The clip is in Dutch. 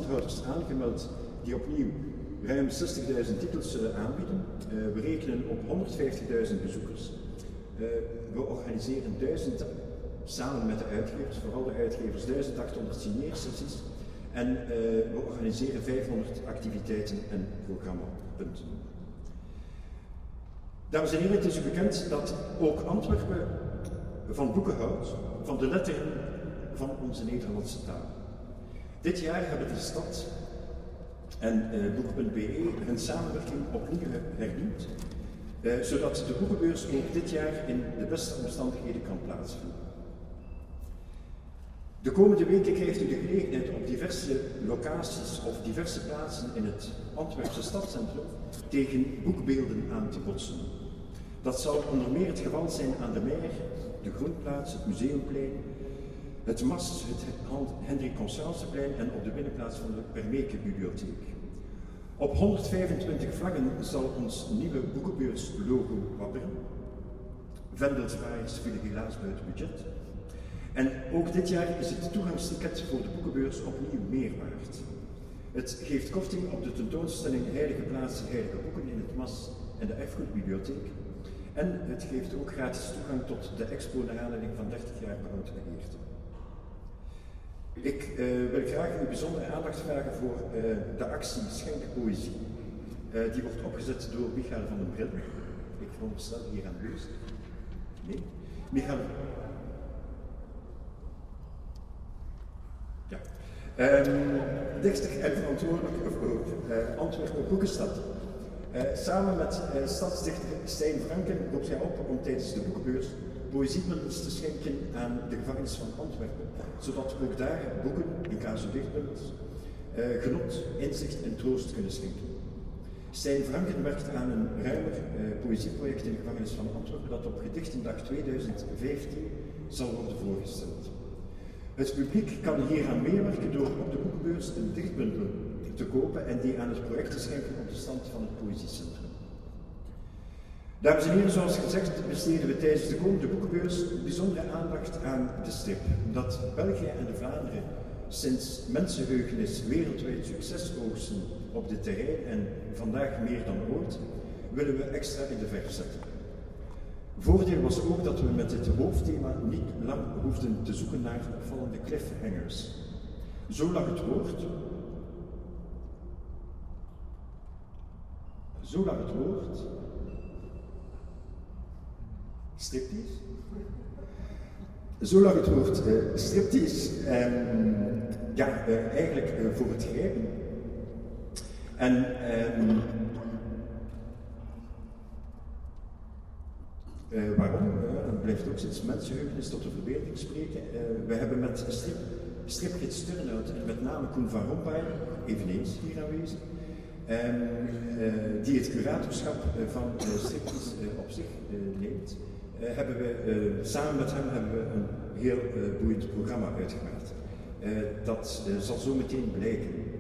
boekhouders aangemeld die opnieuw ruim 60.000 titels aanbieden. We rekenen op 150.000 bezoekers. We organiseren 1000, samen met de uitgevers, vooral de uitgevers, 1800 signeersessies. En we organiseren 500 activiteiten en programmapunten. Dames en heren, het is u bekend dat ook Antwerpen van boeken houdt, van de letteren van onze Nederlandse taal. Dit jaar hebben de stad en boek.be hun samenwerking opnieuw hernieuwd, zodat de boekenbeurs ook dit jaar in de beste omstandigheden kan plaatsvinden. De komende weken krijgt u de gelegenheid op diverse locaties of diverse plaatsen in het Antwerpse stadscentrum tegen boekbeelden aan te botsen. Dat zal onder meer het geval zijn aan de Meijer, de Groenplaats, het Museumplein, het MAS, het Hendrik Constanceplein en op de binnenplaats van de Permeke Bibliotheek. Op 125 vlaggen zal ons nieuwe boekenbeurs-logo wapperen. Vendelzwaaiers vielen helaas buiten budget. En ook dit jaar is het toegangsticket voor de boekenbeurs opnieuw meer waard. Het geeft korting op de tentoonstelling Heilige Plaatsen, Heilige Boeken in het MAS en de Erfgoedbibliotheek. En het geeft ook gratis toegang tot de expo naar aanleiding van 30 jaar Behoud en Begeerte. Ik wil graag uw bijzondere aandacht vragen voor de actie Schenk Poëzie. Die wordt opgezet door Michael van den Bril. Ik veronderstel hier aanwezig. Nee? Michael. Ja. Dichter en verantwoordelijk voor Antwerpen Boekenstad. Samen met stadsdichter Stijn Franken roept hij op om tijdens de boekenbeurs poëziebundels te schenken aan de gevangenis van Antwerpen, zodat ook daar boeken, in casu dichtbundels, genot, inzicht en troost kunnen schenken. Stijn Franken werkt aan een ruimer poëzieproject in de gevangenis van Antwerpen dat op Gedichtendag 2015 zal worden voorgesteld. Het publiek kan hieraan meewerken door op de boekenbeurs een dichtbundel te kopen en die aan het project te schenken op de stand van het Poëziecentrum. Dames en heren, zoals gezegd besteden we tijdens de komende boekenbeurs bijzondere aandacht aan de strip. Omdat België en de Vlaanderen sinds mensenheugenis wereldwijd succes oogsten op dit terrein en vandaag meer dan ooit, willen we extra in de verf zetten. Voordeel was ook dat we met dit hoofdthema niet lang hoefden te zoeken naar opvallende cliffhangers. Zo lag het woord. Striptease? Zo lag het woord striptease eigenlijk voor het grijpen. En waarom? Dat blijft ook sinds mensenheugenis tot de verbeelding spreken. We hebben met stripgids Turnhout en met name Koen van Rompuy, eveneens hier aanwezig, die het curatorschap van stripgids op zich neemt, samen met hem hebben we een heel boeiend programma uitgemaakt. Dat zal zo meteen blijken.